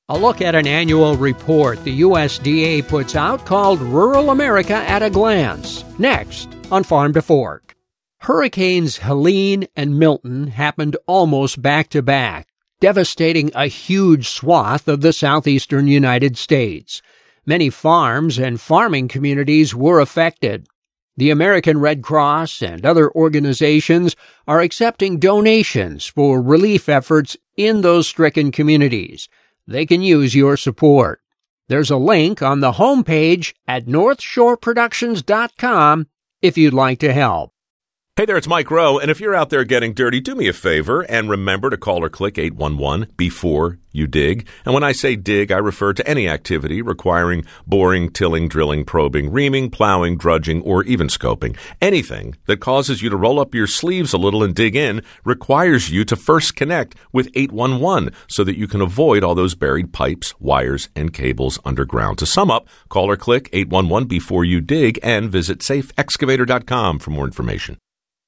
A look at an annual report the USDA puts out called Rural America at a Glance. Next on Farm to Fork. Hurricanes Helene and Milton happened almost back-to-back, devastating a huge swath of the southeastern United States. Many farms and farming communities were affected. The American Red Cross and other organizations are accepting donations for relief efforts in those stricken communities. They can use your support. There's a link on the homepage at northshoreproductions.com if you'd like to help. Hey there, it's Mike Rowe, and if you're out there getting dirty, do me a favor and remember to call or click 811 before you dig. And when I say dig, I refer to any activity requiring boring, tilling, drilling, probing, reaming, plowing, drudging, or even scoping. Anything that causes you to roll up your sleeves a little and dig in requires you to first connect with 811 so that you can avoid all those buried pipes, wires, and cables underground. To sum up, call or click 811 before you dig and visit safeexcavator.com for more information.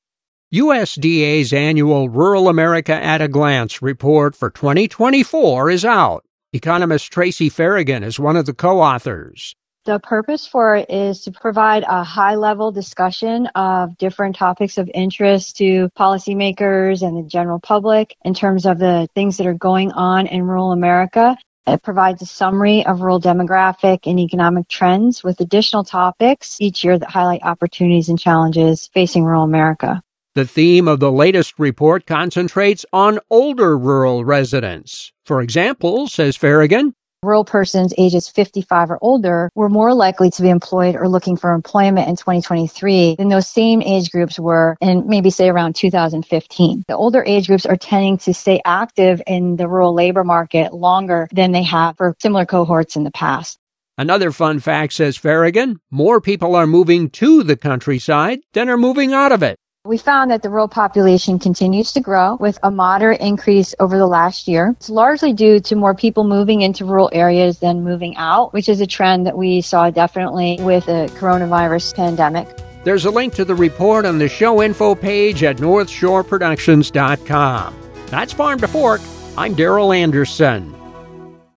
USDA's annual Rural America at a Glance report for 2024 is out. Economist Tracy Farragon is one of the co-authors. The purpose for it is to provide a high-level discussion of different topics of interest to policymakers and the general public in terms of the things that are going on in rural America. It provides a summary of rural demographic and economic trends with additional topics each year that highlight opportunities and challenges facing rural America. The theme of the latest report concentrates on older rural residents. For example, says Farragon, rural persons ages 55 or older were more likely to be employed or looking for employment in 2023 than those same age groups were in maybe say around 2015. The older age groups are tending to stay active in the rural labor market longer than they have for similar cohorts in the past. Another fun fact, says Farragon, more people are moving to the countryside than are moving out of it. We found that the rural population continues to grow with a moderate increase over the last year. It's largely due to more people moving into rural areas than moving out, which is a trend that we saw definitely with the coronavirus pandemic. There's a link to the report on the show info page at northshoreproductions.com. That's Farm to Fork. I'm Darrell Anderson.